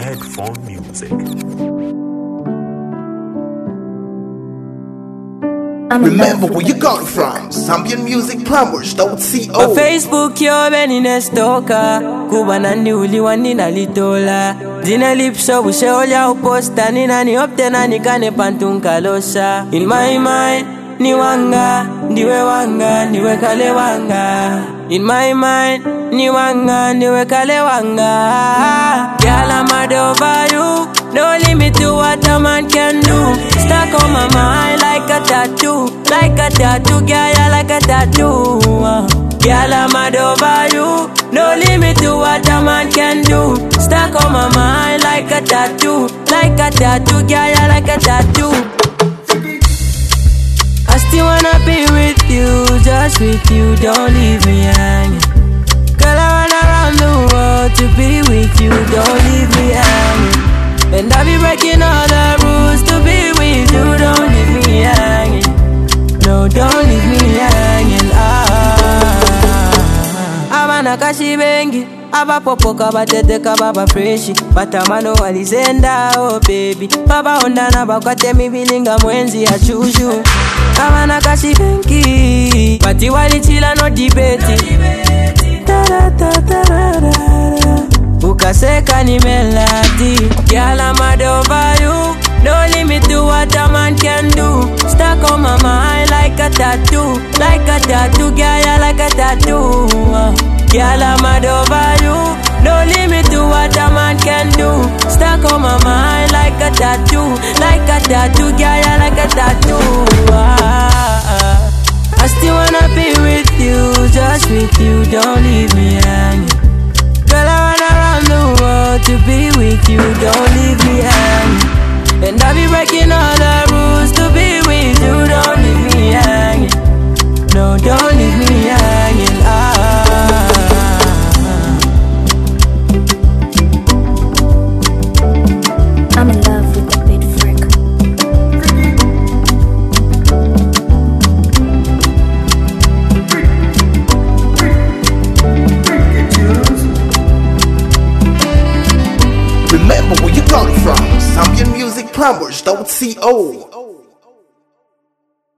Headphone Music. Remember where you got from. Zambian Music Plumbers.co. Facebook yo beni nestoka kuba nandi uliwani nalitola dina lipso busheolya uposta nina ni optena nikane pantunkalosa. In my mind ni wanga ndiwe wanga niwe kale wanga. In my mind ni wanga niwe kale wanga. Girl, I'm mad over you. No limit to what a man can do. Stuck on my mind like a tattoo. Like a tattoo, girl, you like a tattoo. Girl, I'm mad over you. No limit to what a man can do. Stuck on my mind like a tattoo. Like a tattoo, girl, you like a tattoo. I still wanna be with you, just with you, don't leave me hanging. Girl, I run around the world to be with you, don't leave me hanging. And I'll be breaking all the rules to be with you, don't leave me hanging. No, don't leave me hanging. Abana kashi bengi, abapopoka bateteka baba freshi. Batamano walizenda, oh baby. Baba ondana bakwate mibilinga mwenzi ya chushu. Abana kashi bengi, bati walichila no debate. Ukaseka ni melody. Girl, I'm mad over you. No limit to what a man can do. Stuck on my mind like a tattoo. Like a tattoo, girl, you like a tattoo. Girl, I'm mad over you. No limit to what a man can do. Stuck on my mind like a tattoo. Like a tattoo, girl, you like a tattoo. I still wanna be with you, just with you, don't leave me hanging. Girl, I run around the world to be with you, don't leave me hanging. And I'll be breaking all the rules to be with you, don't leave me hanging. No, don't leave me hanging. I'm in love with the beat freak. Remember where you got from. Zambian Music Plumbers.co.